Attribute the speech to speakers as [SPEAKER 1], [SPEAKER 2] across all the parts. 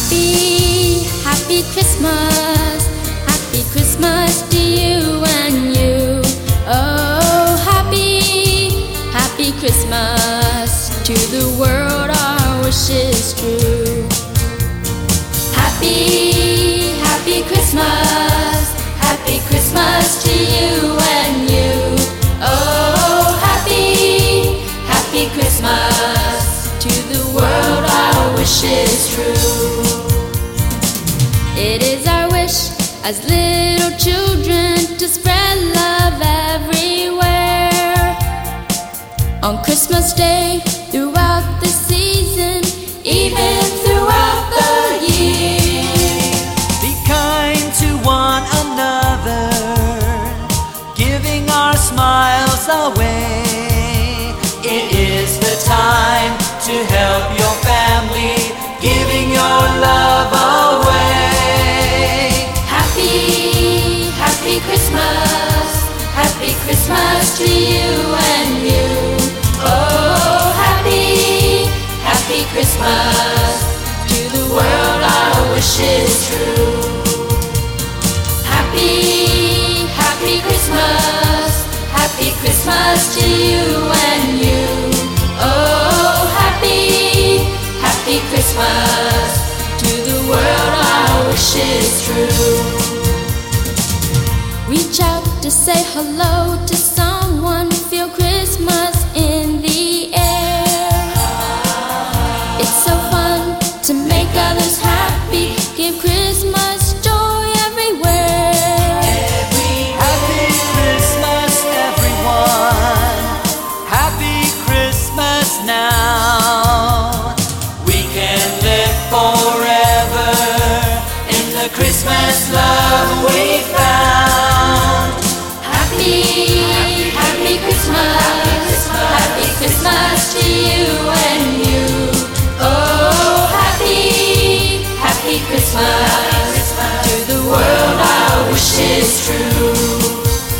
[SPEAKER 1] Happy, happy Christmas. Happy Christmas to you and you. Oh, happy, happy Christmas. To the world our wish is true. Happy, happy Christmas. Happy Christmas to you and you. Oh, happy, happy Christmas. To the world our wish is true. It is our wish as little children to spread love everywhere. On Christmas Day, throughout the season, even throughout the year.
[SPEAKER 2] Be kind to one another, giving our smiles away. It is the time to help your family, giving your love away.
[SPEAKER 1] Happy, happy Christmas. Happy Christmas to you and you. Oh, happy, happy Christmas. To the world our wish is true. Happy, happy Christmas. Happy Christmas to you and you. Oh, happy, happy Christmas. To the world our wish is true. Reach out to say hello to someone, feel Christmas in the air. It's so fun to make others happy, give Christmas joy everywhere.
[SPEAKER 2] Happy Christmas, everyone. Happy Christmas now. We can live forever in the Christmas love we found.
[SPEAKER 1] Happy, happy Christmas. Happy Christmas to you and you. Oh, happy, happy Christmas. To the world our wish is true.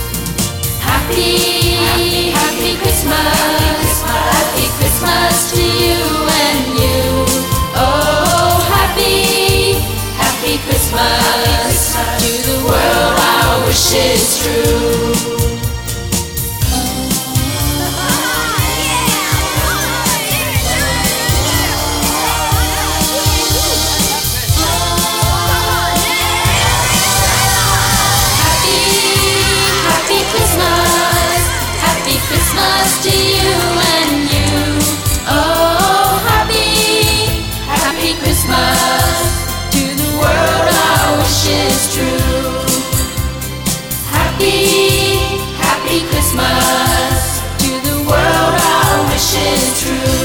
[SPEAKER 1] Happy, happy Christmas. Happy Christmas to you and you. Oh, happy, happy Christmas. To the world our wish is true. Happy Christmas. Happy Christmas to you and you. Oh, happy, happy Christmas. To the world our wish is true. Happy, happy Christmas. To the world our wish is true.